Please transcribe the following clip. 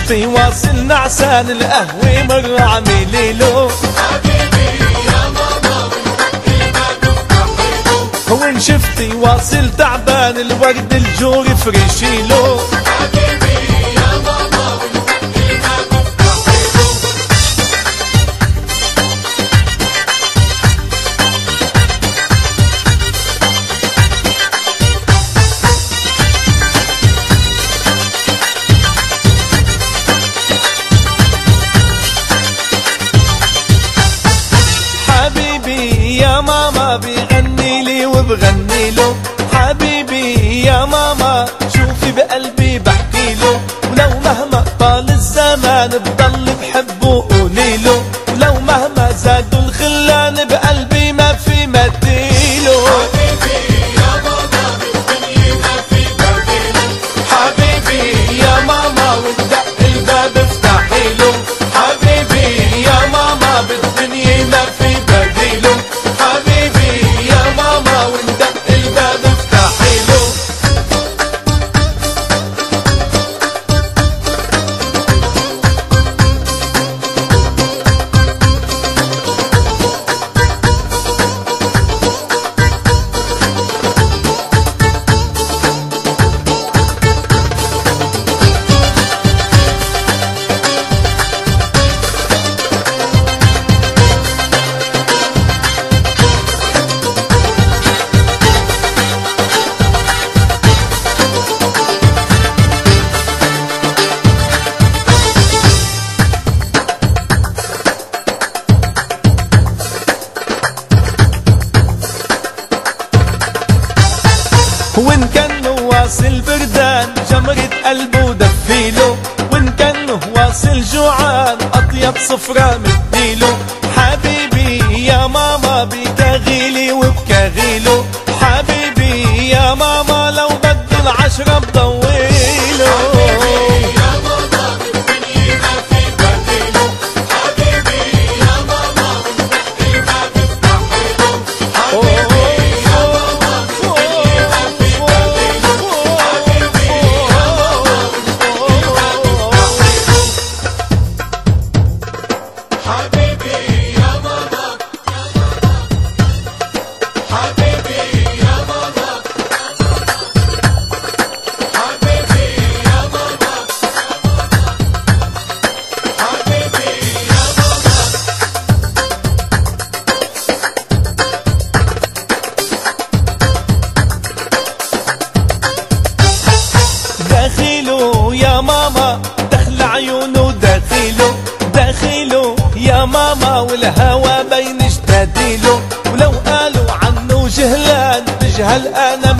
شفتي واصل نعسان القهوة مرة عميليلو وين شفتي واصل تعبان الورد الجوري فريشيلو حبيبي يا ماما بيغني لي وبغني له حبيبي يا ماما شوفي بقلبي بحكي له ولو مهما طال الزمان بضل بحبه قولي له ولو مهما زادوا الخلان بقلبي ما في مديله حبيبي يا ماما بالدنيا ما في بديله حبيبي يا ماما وندق الباب افتحي له حبيبي يا ماما بالدنيا ما في بديله حبيبي يا ماما وندق الباب افتحي له وإن كان واصل بردان جمرة قلبه دفيله وإن كان واصل جوعان أطيب صفرة مديله حبيبي يا ماما بكاغيلي وبكاغيله حبيبي يا ماما لو بده العشرة بضويله حبيبي يا ماما بالدنيا ما في بديله حبيبي يا ماما وندق الباب افتحيله حبيبي داخله يا ماما دخل عيونه داخله يا ماما والهوى بين اشتديله ولو قالوا عنه جهلان بجهل انا